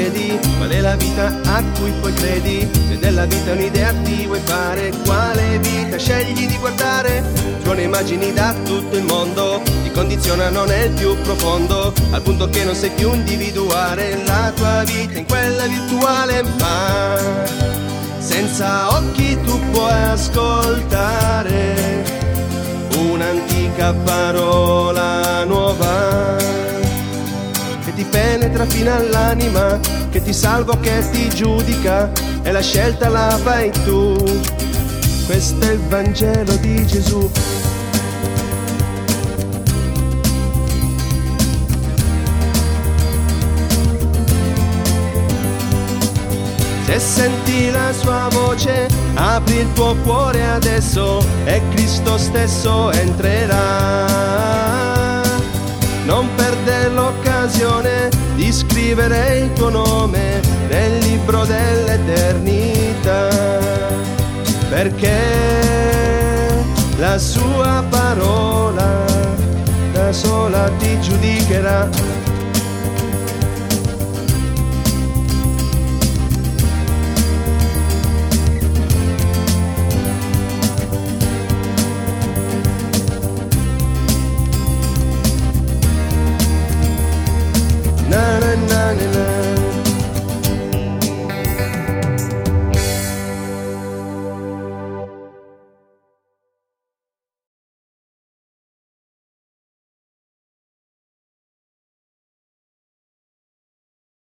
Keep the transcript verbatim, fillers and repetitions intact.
chiedi qual è la vita a cui poi credi, se della vita un'idea ti vuoi fare, quale vita scegli di guardare? Suone immagini da tutto il mondo, ti condizionano nel più profondo, al punto che non sai più individuare la tua vita in quella virtuale, ma senza occhi tu puoi ascoltare un'antica parola nuova che ti penetra fino all'anima, che ti salva o che ti giudica, e la scelta la fai tu. Questo è il Vangelo di Gesù. Se senti la sua voce, apri il tuo cuore adesso e Cristo stesso entrerà. Non perdere l'occasione di scrivere il tuo nome nel libro dell'eternità, perché la sua parola da sola ti giudicherà.